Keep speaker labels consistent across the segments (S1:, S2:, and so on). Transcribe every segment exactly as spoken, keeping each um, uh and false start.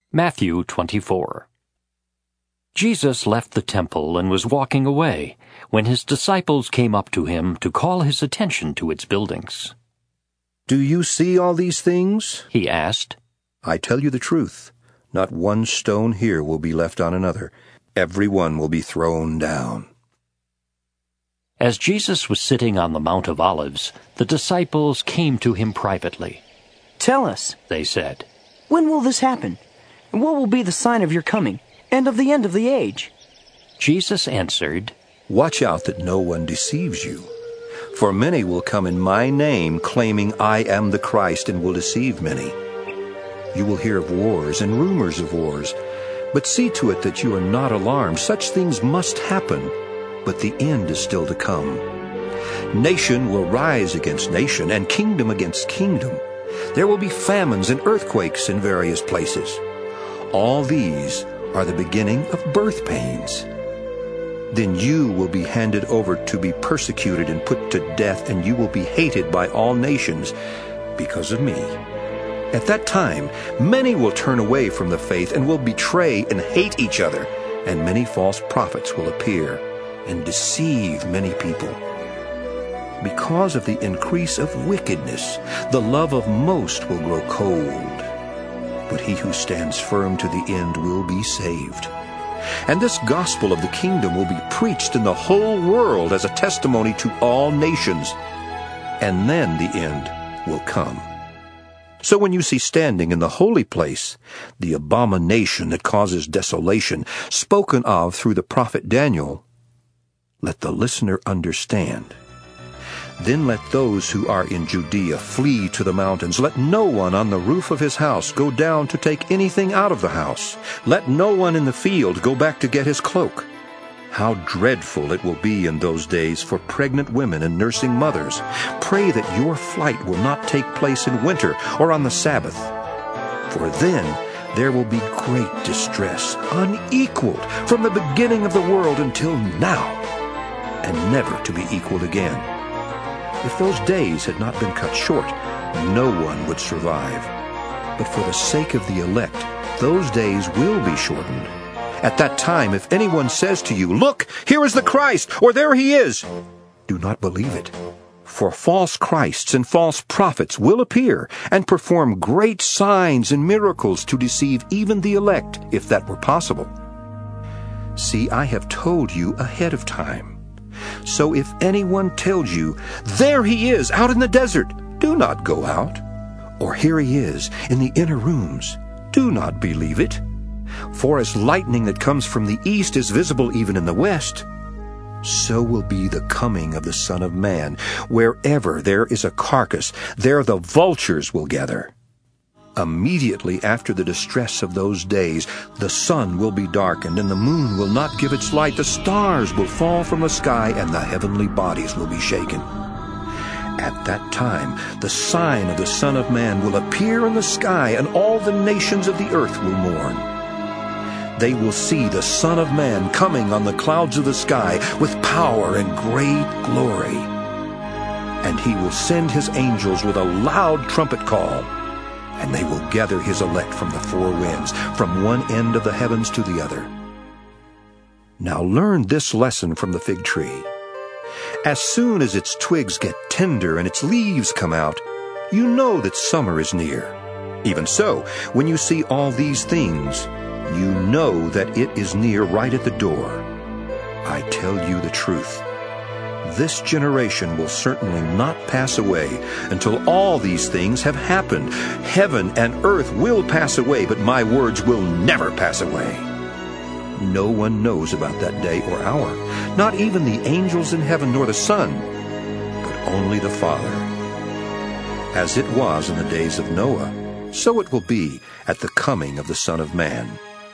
S1: Matthew twenty-four. Jesus left the temple and was walking away when his disciples came up to him to call his attention to its buildings.
S2: "Do you see all these things?"
S1: he asked.
S2: "I tell you the truth. Not one stone here will be left on another. Every one will be thrown down."
S1: As Jesus was sitting on the Mount of Olives, the disciples came to him privately.
S3: "Tell us,"
S1: they said,
S3: "when will this happen? And what will be the sign of your coming, and of the end of the age?"
S1: Jesus answered,
S2: "Watch out that no one deceives you. For many will come in my name, claiming I am the Christ, and will deceive many. You will hear of wars and rumors of wars, but see to it that you are not alarmed. Such things must happen, but the end is still to come. Nation will rise against nation, and kingdom against kingdom. There will be famines and earthquakes in various places. All these are the beginning of birth pains. Then you will be handed over to be persecuted and put to death, and you will be hated by all nations because of me. At that time, many will turn away from the faith and will betray and hate each other, and many false prophets will appear and deceive many people. Because of the increase of wickedness, the love of most will grow cold. But he who stands firm to the end will be saved. And this gospel of the kingdom will be preached in the whole world as a testimony to all nations. And then the end will come. So when you see standing in the holy place the abomination that causes desolation, spoken of through the prophet Daniel, let the listener understand. Then let those who are in Judea flee to the mountains. Let no one on the roof of his house go down to take anything out of the house. Let no one in the field go back to get his cloak. How dreadful it will be in those days for pregnant women and nursing mothers. Pray that your flight will not take place in winter or on the Sabbath. For then there will be great distress, unequaled from the beginning of the world until now, and never to be equaled again. If those days had not been cut short, no one would survive. But for the sake of the elect, those days will be shortened. At that time, if anyone says to you, 'Look, here is the Christ,' or 'There he is,' do not believe it. For false Christs and false prophets will appear and perform great signs and miracles to deceive even the elect, if that were possible. See, I have told you ahead of time. So if anyone tells you, 'There he is, out in the desert,' do not go out. Or 'Here he is, in the inner rooms,' do not believe it. For as lightning that comes from the east is visible even in the west, so will be the coming of the Son of Man. Wherever there is a carcass, there the vultures will gather. Immediately after the distress of those days, the sun will be darkened, and the moon will not give its light. The stars will fall from the sky, and the heavenly bodies will be shaken. At that time, the sign of the Son of Man will appear in the sky, and all the nations of the earth will mourn. They will see the Son of Man coming on the clouds of the sky with power and great glory. And he will send his angels with a loud trumpet call, and they will gather his elect from the four winds, from one end of the heavens to the other. Now learn this lesson from the fig tree. As soon as its twigs get tender and its leaves come out, you know that summer is near. Even so, when you see all these things, you know that it is near, right at the door. I tell you the truth. This generation will certainly not pass away until all these things have happened. Heaven and earth will pass away, but my words will never pass away. No one knows about that day or hour, not even the angels in heaven nor the Son, but only the Father. As it was in the days of Noah, so it will be at the coming of the Son of Man.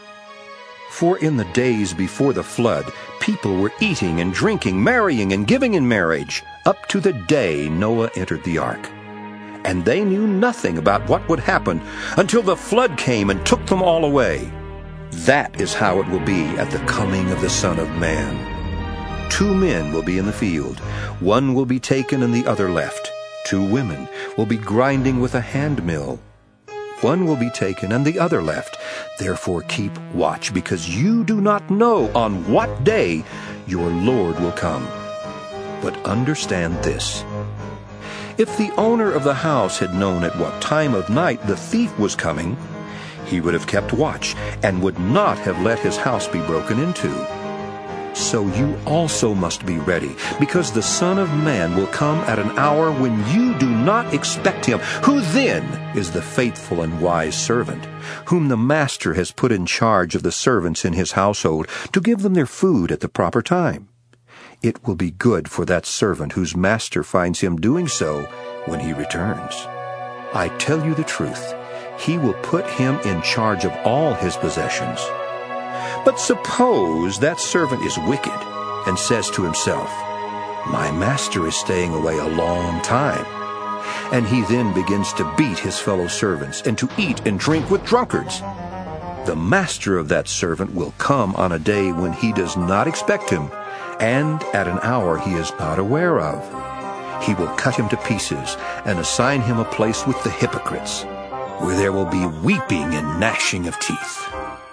S2: For in the days before the flood, people were eating and drinking, marrying and giving in marriage, up to the day Noah entered the ark. And they knew nothing about what would happen until the flood came and took them all away. That is how it will be at the coming of the Son of Man. Two men will be in the field. One will be taken and the other left. Two women will be grinding with a hand mill. One will be taken and the other left. Therefore keep watch, because you do not know on what day your Lord will come. But understand this: if the owner of the house had known at what time of night the thief was coming, he would have kept watch and would not have let his house be broken into. So you also must be ready, because the Son of Man will come at an hour when you do not expect him. Who then is the faithful and wise servant, whom the master has put in charge of the servants in his household to give them their food at the proper time? It will be good for that servant whose master finds him doing so when he returns. I tell you the truth, he will put him in charge of all his possessions. But suppose that servant is wicked and says to himself, "My master is staying away a long time," and he then begins to beat his fellow servants and to eat and drink with drunkards. The master of that servant will come on a day when he does not expect him, and at an hour he is not aware of. He will cut him to pieces and assign him a place with the hypocrites, where there will be weeping and gnashing of teeth.